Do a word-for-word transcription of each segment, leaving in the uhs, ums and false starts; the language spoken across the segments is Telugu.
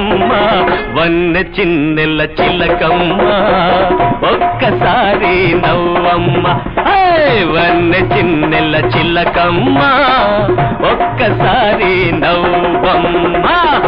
చిలకమ్మ వన్నె చిన్నెల చిలకమ్మ ఒక్కసారి నవ్వమ్మ వన్నె చిన్నెల చిలకమ్మ ఒక్కసారి నవ్వమ్మ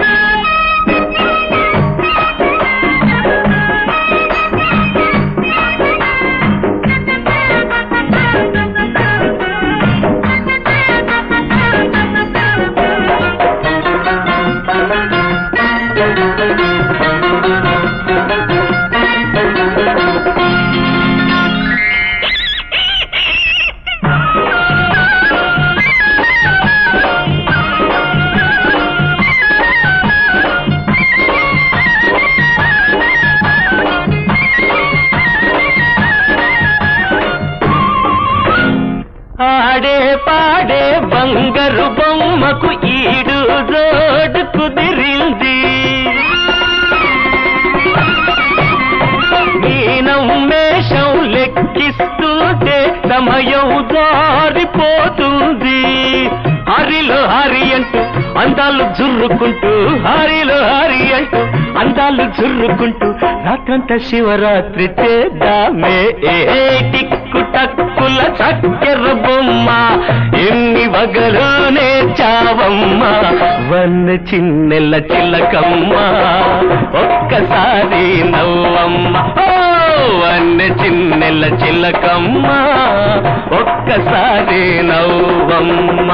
ఆడే పాడే బంగారు బొమ్మకు ఈడు జోడు కుదిరింది మీనం మేషం లెక్కిస్తుంటే సమయం జారిపోతుంది హరిలో హరి అంటూ అందాలు జుర్రుకుంటూ హరిలో హరి అంటూ అందాలు జుర్రుకుంటూ రాత్రంతా శివరాత్రి చేద్దామే టిక్కు టక్కుల చక్కెర బొమ్మ ఎన్ని వగలు నేర్చావమ్మ వన్నె చిన్నెల చిలకమ్మ ఒక్కసారి నవ్వమ్మ వన్నె చిన్నెల చిలకమ్మ ఒక్కసారి నవ్వమ్మ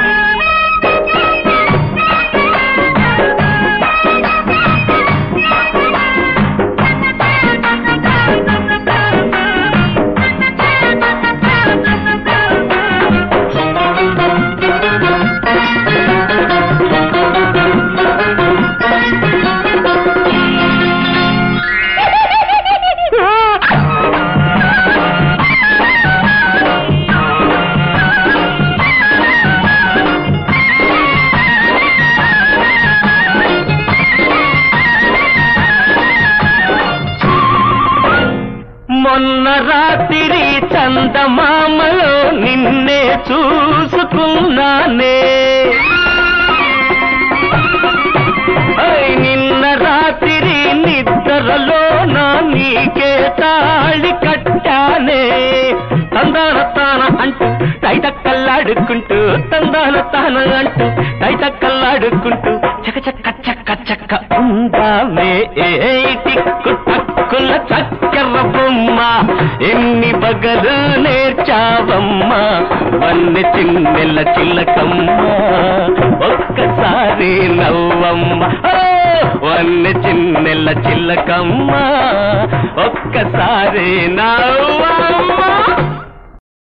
మొన్న రాత్రి చందమామలో నిన్నే చూసుకున్నానే నిన్న రాత్రి నిద్రలో నా నీకే తాళి కట్టానే తందాన తాన అంటూ తైతక్కల్లాడుకుంటూ తందాన తాన అంటూ తైతక్కల్లాడుకుంటూ చక చక్క చక్క చక్క ఉందామే టిక్కు టక్కుల చక్కెర బొమ్మ ఎన్ని బగలు నేర్చావమ్మ వన్నె చిన్నెల చిలకమ్మ ఒక్కసారి నవ్వమ్మ వన్నె చిన్నెల చిలకమ్మ ఒక్కసారి నవ్వమ్మ